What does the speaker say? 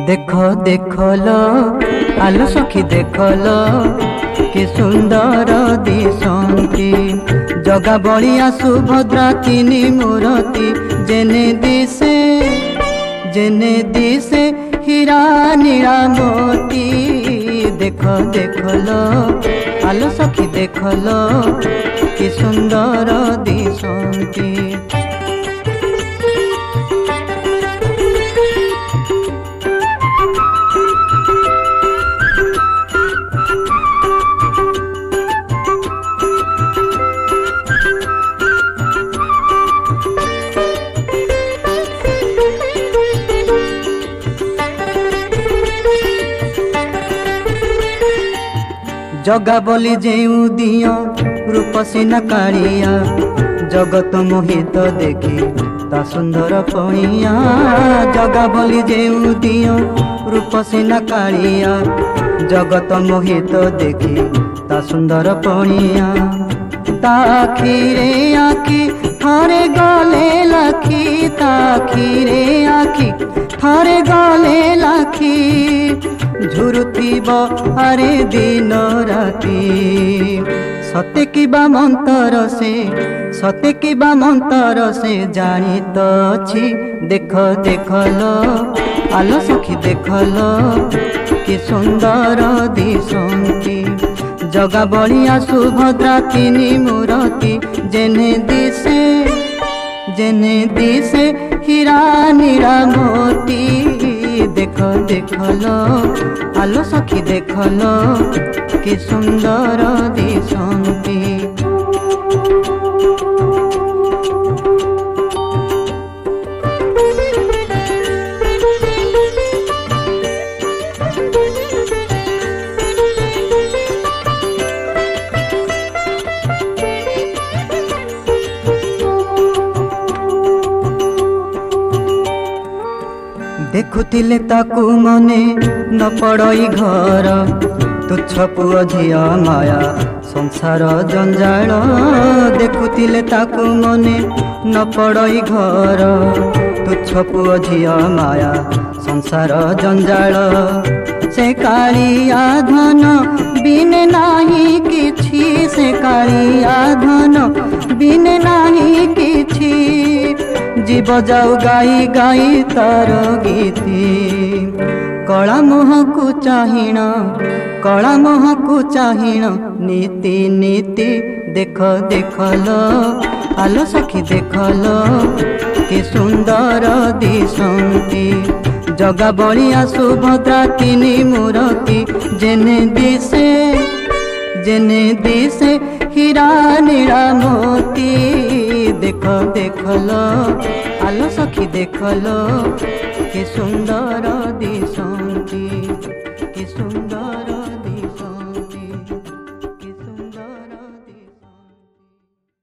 देखो देखो लो आलो सखी देखो लो कि सुंदर दिशंती जगा बलिया सुभद्रा तीनी मूर्ति जेने दिसे हीरा नीला मोती। देखो देखो लो आलो सखी देखो लो कि सुंदर दिशंती। जगा बोली जेऊ दियो रूपसीना कालिया जगत मोहित देखी ता सुंदर पणिया। जगा बोली जेऊ दियो रूपसीना कालिया जगत मोहित देखी ता सुंदर पणिया। ताखिरे आखि थरे गले लाखी ताखिरे आखि थरे गले लाखी झुरुथिब आरे दिन राती। सते किबा मंतर से जानी तो छी। देख देख लो आलो सखी देख लो कि सुंदर दिशंती जगा बलिया सुभद्रा तीनी मूर्ति जेने दिसे हीरा नीला मोती। देख देख लो आलो सखी देख लो कि सुंदर दिशंती। देखुथिले ताकू मने न पड़ई घर तुच्छ पुओ झिया माया संसार जंजाल। देखुथिले ताकू मने न पड़ई घर तुच्छ पुओ झिया माया संसार जंजाल। से कालिया धन बिने नाही किछि से कालिया धन बिने नाही किछि। जीव जाऊ गाई गाई तार गीति कला मोह को चाहिण नीति नीति। देख देख लो आलो सखी देख लो कि सुंदर दिशंती जगा बलिया सुभद्रा तीनी मूर्ति जेने दिसे हीरा नीला मोती। देख देख लो आलो सखी देख लो कि सुंदर दिशंती।